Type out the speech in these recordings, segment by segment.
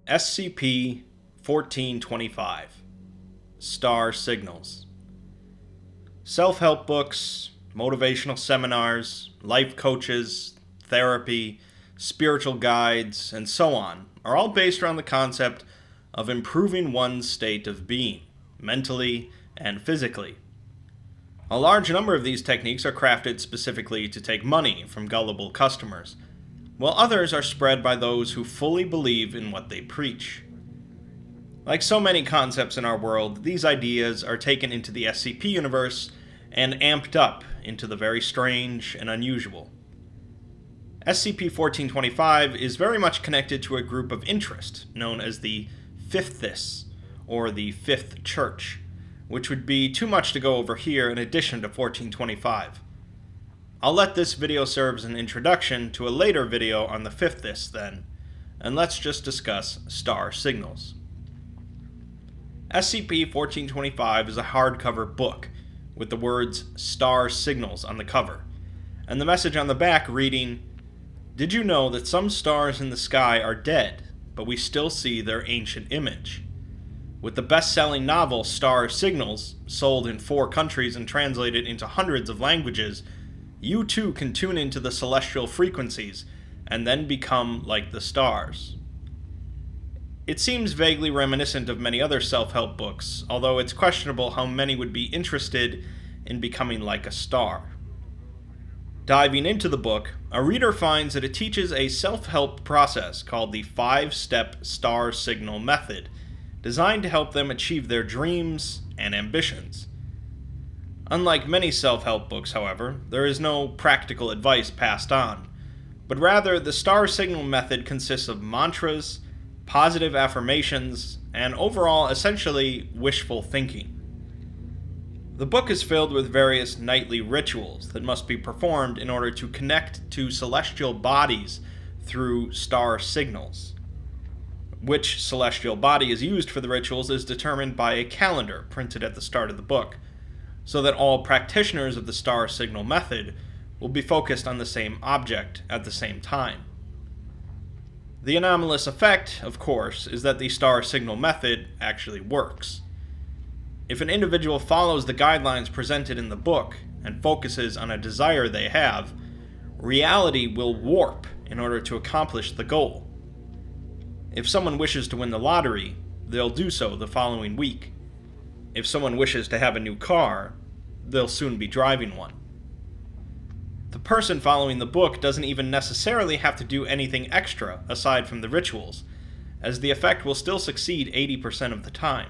SCP-1425 Star Signals. Self-help books, motivational seminars, life coaches, therapy, spiritual guides, and so on are all based around the concept of improving one's state of being, mentally and physically. A large number of these techniques are crafted specifically to take money from gullible customers, while others are spread by those who fully believe in what they preach. Like so many concepts in our world, these ideas are taken into the SCP universe and amped up into the very strange and unusual. SCP-1425 is very much connected to a group of interest known as the Fifthist, or the Fifth Church, which would be too much to go over here in addition to 1425. I'll let this video serve as an introduction to a later video on the Fifthist then, and let's just discuss star signals. SCP-1425 is a hardcover book with the words Star Signals on the cover, and the message on the back reading, "Did you know that some stars in the sky are dead, but we still see their ancient image?" With the best-selling novel Star Signals, sold in 4 countries and translated into hundreds of languages, you too can tune into the celestial frequencies and then become like the stars. It seems vaguely reminiscent of many other self-help books, although it's questionable how many would be interested in becoming like a star. Diving into the book, a reader finds that it teaches a self-help process called the 5-step star signal method, designed to help them achieve their dreams and ambitions. Unlike many self-help books, however, there is no practical advice passed on, but rather the star signal method consists of mantras, positive affirmations, and overall essentially wishful thinking. The book is filled with various nightly rituals that must be performed in order to connect to celestial bodies through star signals. Which celestial body is used for the rituals is determined by a calendar printed at the start of the book, so that all practitioners of the star signal method will be focused on the same object at the same time. The anomalous effect, of course, is that the star signal method actually works. If an individual follows the guidelines presented in the book and focuses on a desire they have, reality will warp in order to accomplish the goal. If someone wishes to win the lottery, they'll do so the following week. If someone wishes to have a new car, they'll soon be driving one. The person following the book doesn't even necessarily have to do anything extra aside from the rituals, as the effect will still succeed 80% of the time.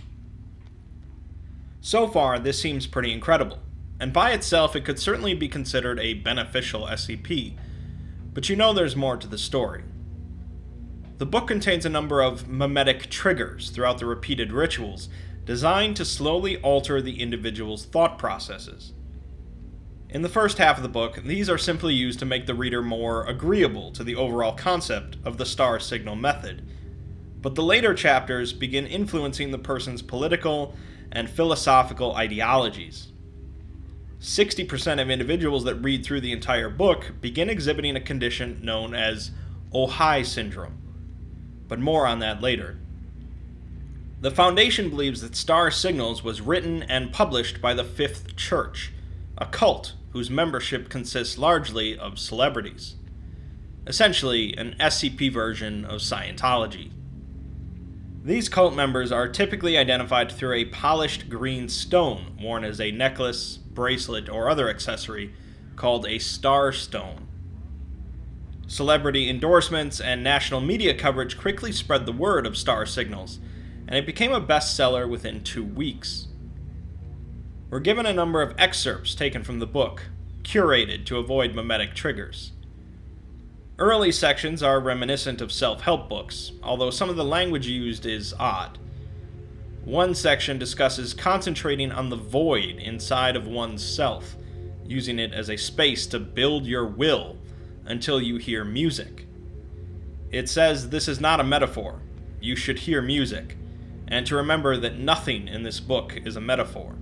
So far, this seems pretty incredible, and by itself it could certainly be considered a beneficial SCP, but you know there's more to the story. The book contains a number of mimetic triggers throughout the repeated rituals, designed to slowly alter the individual's thought processes. In the first half of the book, these are simply used to make the reader more agreeable to the overall concept of the star signal method, but the later chapters begin influencing the person's political and philosophical ideologies. 60% of individuals that read through the entire book begin exhibiting a condition known as Ojai syndrome, but more on that later. The Foundation believes that Star Signals was written and published by the Fifth Church, a cult whose membership consists largely of celebrities. Essentially, an SCP version of Scientology. These cult members are typically identified through a polished green stone worn as a necklace, bracelet, or other accessory called a star stone. Celebrity endorsements and national media coverage quickly spread the word of Star Signals, and it became a bestseller within 2 weeks. We're given a number of excerpts taken from the book, curated to avoid mimetic triggers. Early sections are reminiscent of self-help books, although some of the language used is odd. One section discusses concentrating on the void inside of one's self, using it as a space to build your will until you hear music. It says this is not a metaphor. You should hear music, and to remember that nothing in this book is a metaphor.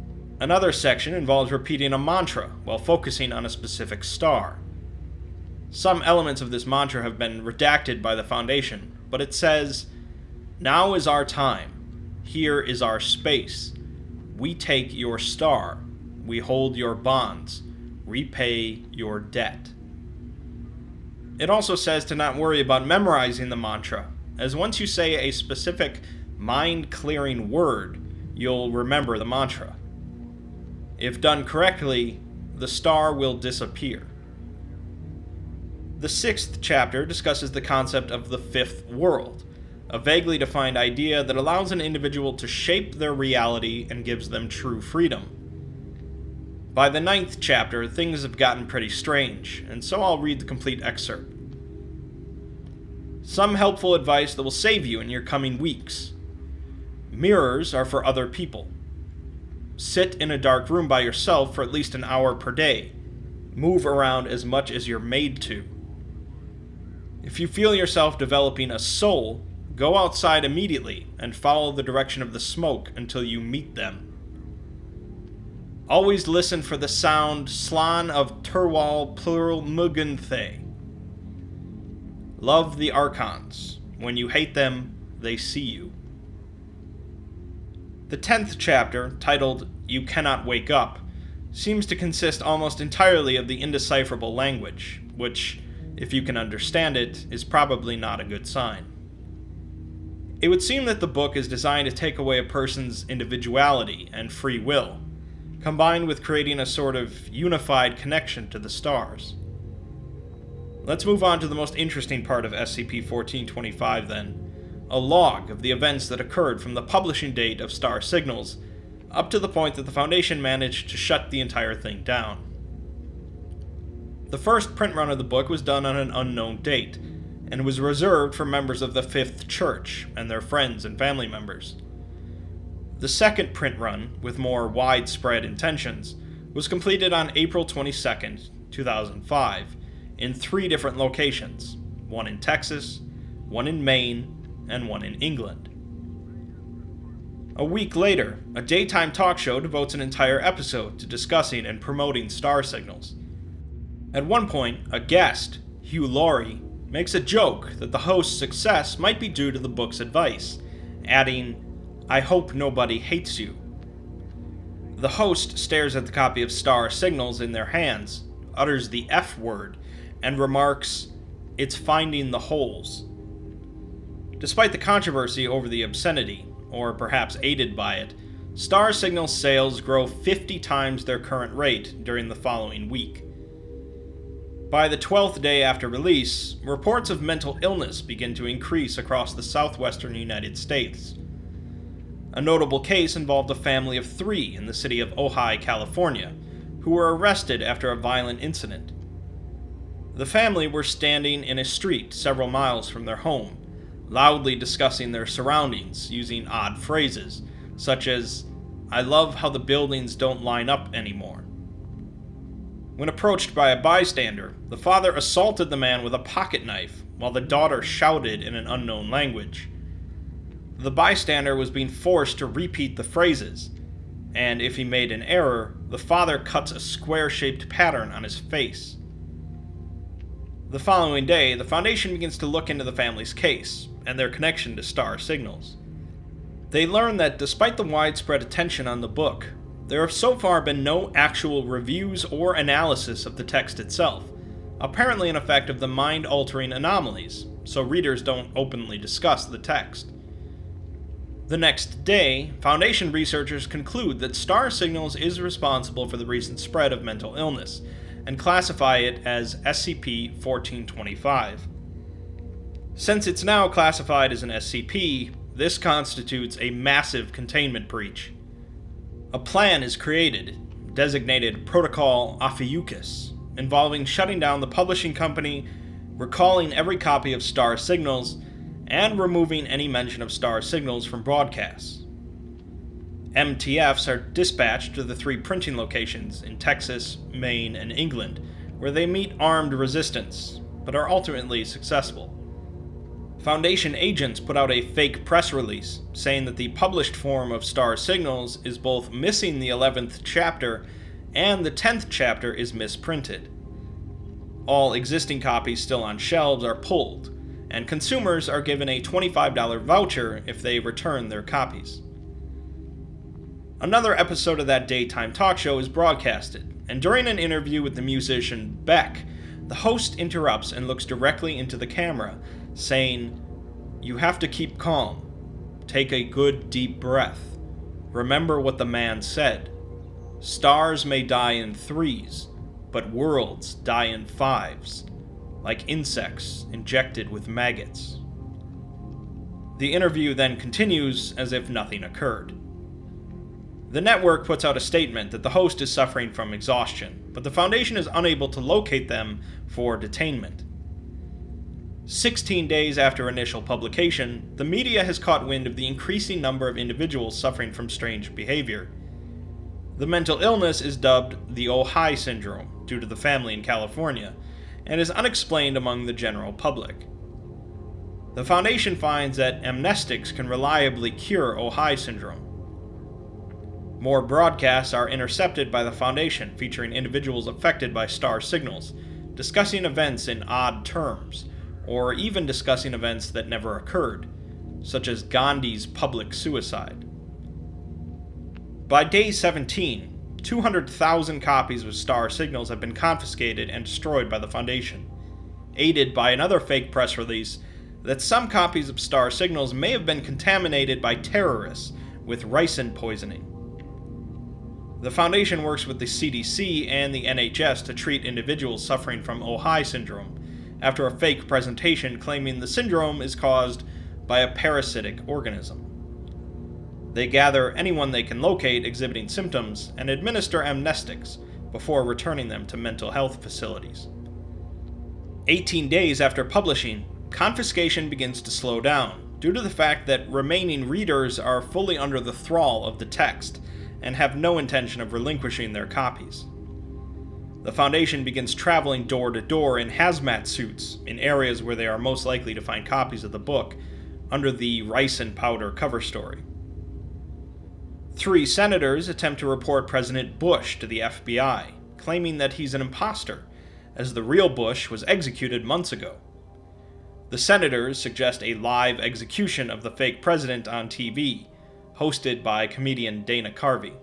Another section involves repeating a mantra while focusing on a specific star. Some elements of this mantra have been redacted by the Foundation, but it says, "Now is our time. Here is our space. We take your star. We hold your bonds. Repay your debt." It also says to not worry about memorizing the mantra, as once you say a specific mind-clearing word, you'll remember the mantra. If done correctly, the star will disappear. The 6th chapter discusses the concept of the fifth world, a vaguely defined idea that allows an individual to shape their reality and gives them true freedom. By the 9th chapter, things have gotten pretty strange, and so I'll read the complete excerpt. Some helpful advice that will save you in your coming weeks. Mirrors are for other people. Sit in a dark room by yourself for at least an hour per day. Move around as much as you're made to. If you feel yourself developing a soul, go outside immediately and follow the direction of the smoke until you meet them. Always listen for the sound slan of Turwal plural Muganthe. Love the Archons. When you hate them, they see you. The 10th chapter, titled You Cannot Wake Up, seems to consist almost entirely of the indecipherable language, which, if you can understand it, is probably not a good sign. It would seem that the book is designed to take away a person's individuality and free will, combined with creating a sort of unified connection to the stars. Let's move on to the most interesting part of SCP-1425 then, a log of the events that occurred from the publishing date of Star Signals, up to the point that the Foundation managed to shut the entire thing down. The first print run of the book was done on an unknown date, and was reserved for members of the Fifth Church and their friends and family members. The second print run, with more widespread intentions, was completed on April 22nd, 2005, in 3 different locations, one in Texas, one in Maine, and one in England. A week later, a daytime talk show devotes an entire episode to discussing and promoting star signals. At one point, a guest, Hugh Laurie, makes a joke that the host's success might be due to the book's advice, adding, "I hope nobody hates you." The host stares at the copy of Star Signals in their hands, utters the F word, and remarks, "It's finding the holes." Despite the controversy over the obscenity, or perhaps aided by it, Star Signals sales grow 50 times their current rate during the following week. By the 12th day after release, reports of mental illness begin to increase across the southwestern United States. A notable case involved a family of 3 in the city of Ojai, California, who were arrested after a violent incident. The family were standing in a street several miles from their home, loudly discussing their surroundings using odd phrases, such as, "I love how the buildings don't line up anymore." When approached by a bystander, the father assaulted the man with a pocket knife, while the daughter shouted in an unknown language. The bystander was being forced to repeat the phrases, and if he made an error, the father cuts a square-shaped pattern on his face. The following day, the Foundation begins to look into the family's case, and their connection to Star Signals. They learn that despite the widespread attention on the book, there have so far been no actual reviews or analysis of the text itself, apparently an effect of the mind-altering anomalies, so readers don't openly discuss the text. The next day, Foundation researchers conclude that Star Signals is responsible for the recent spread of mental illness, and classify it as SCP-1425. Since it's now classified as an SCP, this constitutes a massive containment breach. A plan is created, designated Protocol Ophiuchus, involving shutting down the publishing company, recalling every copy of Star Signals, and removing any mention of Star Signals from broadcasts. MTFs are dispatched to the 3 printing locations in Texas, Maine, and England, where they meet armed resistance, but are ultimately successful. Foundation agents put out a fake press release saying that the published form of Star Signals is both missing the 11th chapter and the 10th chapter is misprinted. All existing copies still on shelves are pulled, and consumers are given a $25 voucher if they return their copies. Another episode of that daytime talk show is broadcasted, and during an interview with the musician Beck, the host interrupts and looks directly into the camera, saying, "You have to keep calm. Take a good deep breath. Remember what the man said. Stars may die in threes, but worlds die in fives, like insects injected with maggots." The interview then continues as if nothing occurred. The network puts out a statement that the host is suffering from exhaustion, but the Foundation is unable to locate them for detainment. 16 days after initial publication, the media has caught wind of the increasing number of individuals suffering from strange behavior. The mental illness is dubbed the Ojai syndrome due to the family in California, and is unexplained among the general public. The Foundation finds that amnestics can reliably cure Ojai syndrome. More broadcasts are intercepted by the Foundation featuring individuals affected by star signals, discussing events in odd terms, or even discussing events that never occurred, such as Gandhi's public suicide. By day 17, 200,000 copies of star signals have been confiscated and destroyed by the Foundation, aided by another fake press release that some copies of star signals may have been contaminated by terrorists with ricin poisoning. The Foundation works with the CDC and the NHS to treat individuals suffering from Ojai syndrome, after a fake presentation claiming the syndrome is caused by a parasitic organism. They gather anyone they can locate exhibiting symptoms and administer amnestics before returning them to mental health facilities. 18 days after publishing, confiscation begins to slow down due to the fact that remaining readers are fully under the thrall of the text and have no intention of relinquishing their copies. The Foundation begins traveling door to door in hazmat suits in areas where they are most likely to find copies of the book, under the ricin powder cover story. 3 senators attempt to report President Bush to the FBI, claiming that he's an imposter, as the real Bush was executed months ago. The senators suggest a live execution of the fake president on TV, hosted by comedian Dana Carvey.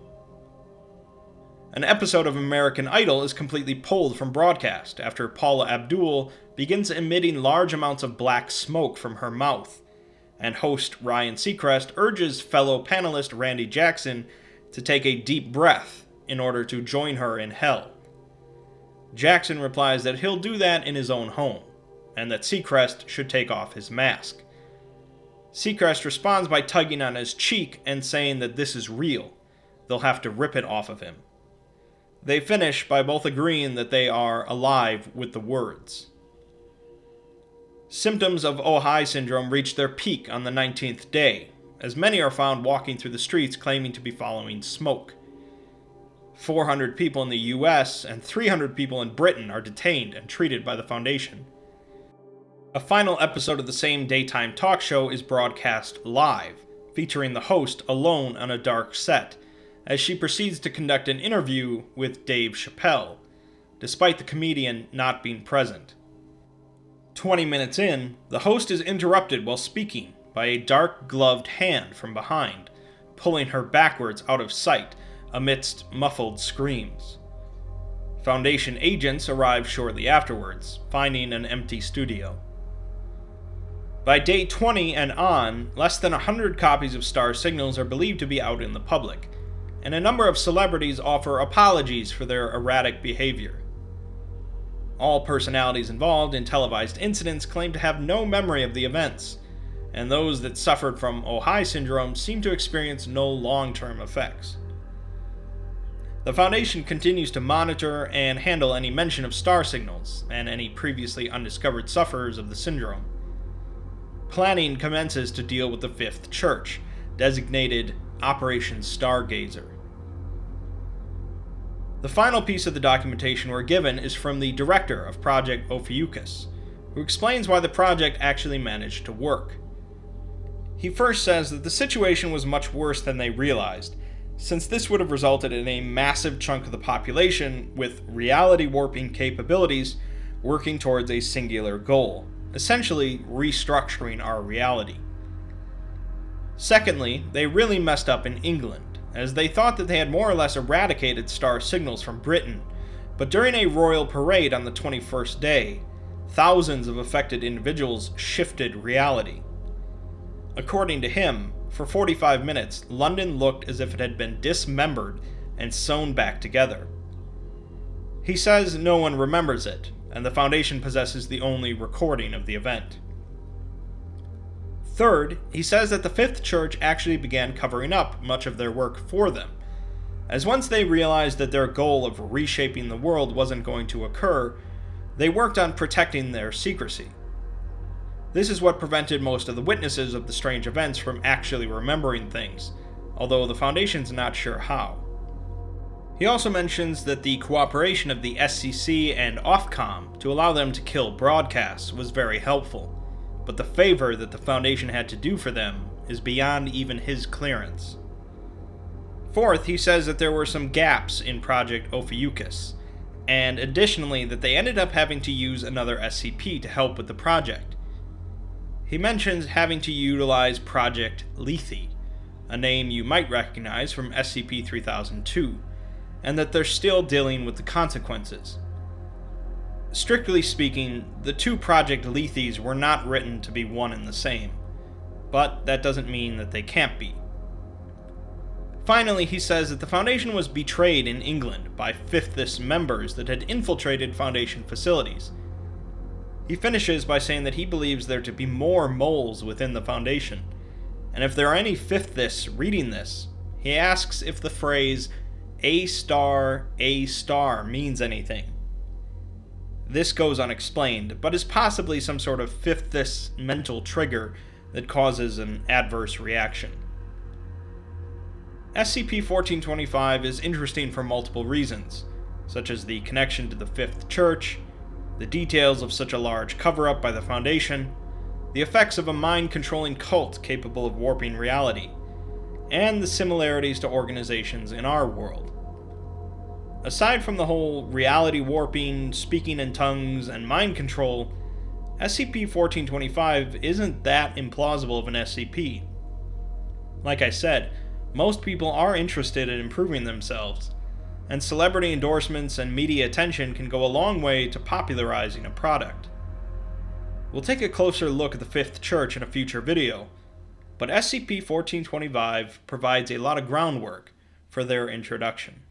An episode of American Idol is completely pulled from broadcast after Paula Abdul begins emitting large amounts of black smoke from her mouth, and host Ryan Seacrest urges fellow panelist Randy Jackson to take a deep breath in order to join her in hell. Jackson replies that he'll do that in his own home, and that Seacrest should take off his mask. Seacrest responds by tugging on his cheek and saying that this is real. They'll have to rip it off of him. They finish by both agreeing that they are alive with the words. Symptoms of Ojai syndrome reach their peak on the 19th day, as many are found walking through the streets claiming to be following smoke. 400 people in the US and 300 people in Britain are detained and treated by the Foundation. A final episode of the same daytime talk show is broadcast live, featuring the host alone on a dark set, as she proceeds to conduct an interview with Dave Chappelle, despite the comedian not being present. 20 minutes in, the host is interrupted while speaking by a dark-gloved hand from behind, pulling her backwards out of sight amidst muffled screams. Foundation agents arrive shortly afterwards, finding an empty studio. By day 20 and on, less than 100 copies of Star Signals are believed to be out in the public, and a number of celebrities offer apologies for their erratic behavior. All personalities involved in televised incidents claim to have no memory of the events, and those that suffered from Ojai syndrome seem to experience no long-term effects. The Foundation continues to monitor and handle any mention of star signals and any previously undiscovered sufferers of the syndrome. Planning commences to deal with the Fifth Church, designated Operation Stargazer. The final piece of the documentation we're given is from the director of Project Ophiuchus, who explains why the project actually managed to work. He first says that the situation was much worse than they realized, since this would have resulted in a massive chunk of the population with reality warping capabilities working towards a singular goal, essentially restructuring our reality. Secondly, they really messed up in England, as they thought that they had more or less eradicated star signals from Britain, but during a royal parade on the 21st day, thousands of affected individuals shifted reality. According to him, for 45 minutes, London looked as if it had been dismembered and sewn back together. He says no one remembers it, and the Foundation possesses the only recording of the event. Third, he says that the Fifth Church actually began covering up much of their work for them, as once they realized that their goal of reshaping the world wasn't going to occur, they worked on protecting their secrecy. This is what prevented most of the witnesses of the strange events from actually remembering things, although the Foundation's not sure how. He also mentions that the cooperation of the SCC and Ofcom to allow them to kill broadcasts was very helpful, but the favor that the Foundation had to do for them is beyond even his clearance. Fourth, he says that there were some gaps in Project Ophiuchus, and additionally that they ended up having to use another SCP to help with the project. He mentions having to utilize Project Lethe, a name you might recognize from SCP-3002, and that they're still dealing with the consequences. Strictly speaking, the two Project Lethes were not written to be one and the same, but that doesn't mean that they can't be. Finally, he says that the Foundation was betrayed in England by Fifthist members that had infiltrated Foundation facilities. He finishes by saying that he believes there to be more moles within the Foundation, and if there are any Fifthist reading this, he asks if the phrase A*, means anything. This goes unexplained, but is possibly some sort of Fifthist mental trigger that causes an adverse reaction. SCP-1425 is interesting for multiple reasons, such as the connection to the Fifth Church, the details of such a large cover-up by the Foundation, the effects of a mind-controlling cult capable of warping reality, and the similarities to organizations in our world. Aside from the whole reality warping, speaking in tongues, and mind control, SCP-1425 isn't that implausible of an SCP. Like I said, most people are interested in improving themselves, and celebrity endorsements and media attention can go a long way to popularizing a product. We'll take a closer look at the Fifth Church in a future video, but SCP-1425 provides a lot of groundwork for their introduction.